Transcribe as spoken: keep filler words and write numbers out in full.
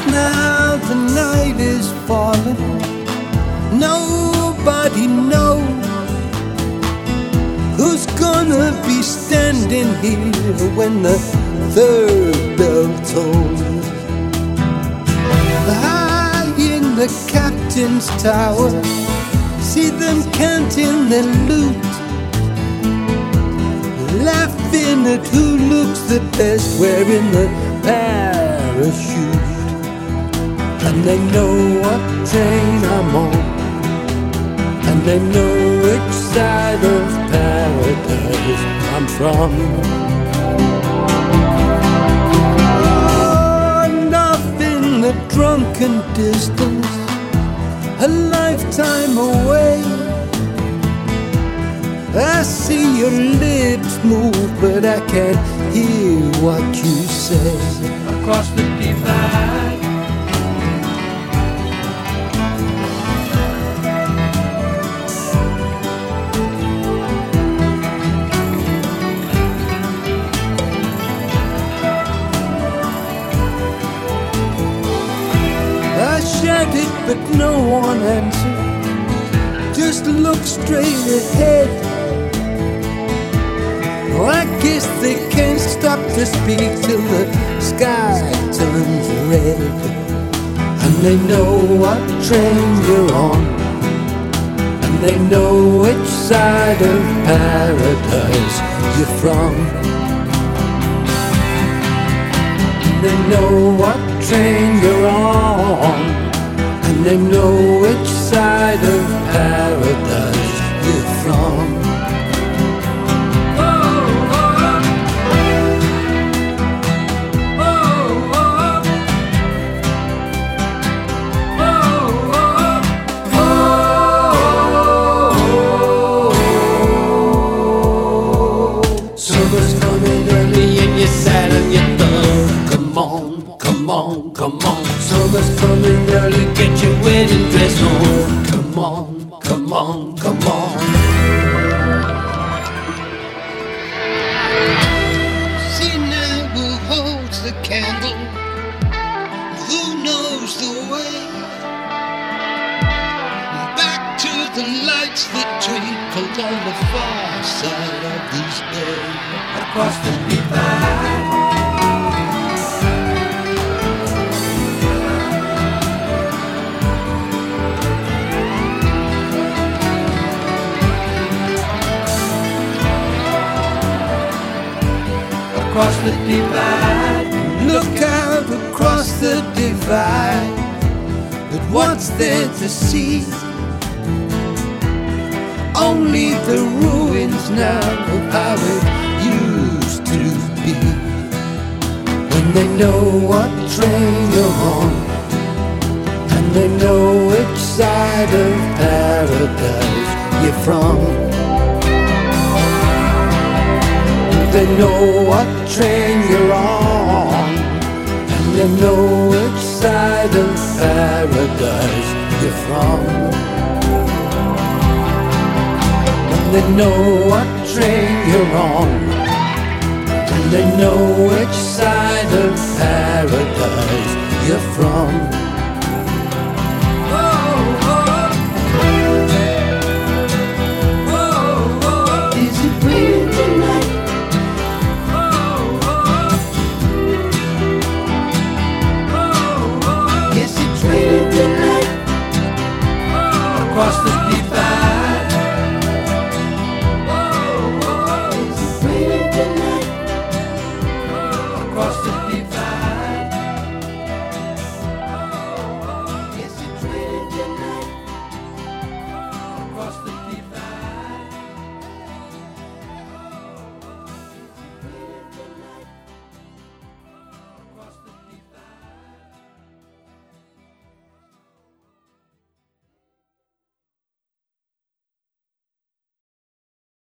Now the night is falling, nobody knows who's gonna be standing here when the third bell tolls. High in the captain's tower, see them counting their loot, laughing at who looks the best wearing the parachute. And they know what train I'm on, and they know which side of paradise I'm from. Oh, and off in the drunken distance, a lifetime away, I see your lips move, but I can't hear what you say. Across the divide, I shouted, but no one answered, just looked straight ahead. Oh, I guess they can't stop to speak till the sky turns red. And they know what train you're on, and they know which side of paradise you're from. They know what train you're on, and they know which side of paradise you're from. Summer's coming early and you're sad and you're done. Come on, come on, come on. Summer's coming early, get your wedding dress on. Come on, come on, come on. See now who holds the candle, who knows the way back to the lights that twinkled on the far side of this bay. across the divide. Across the divide, Look out across the divide, but what's there to see? Only the ruins now of how it used to be. When they know what train you're on, and they know which side of paradise you're from. They know what train you're on, and they know which side of paradise you're from. They know what train you're on, and they know which side of paradise you're from.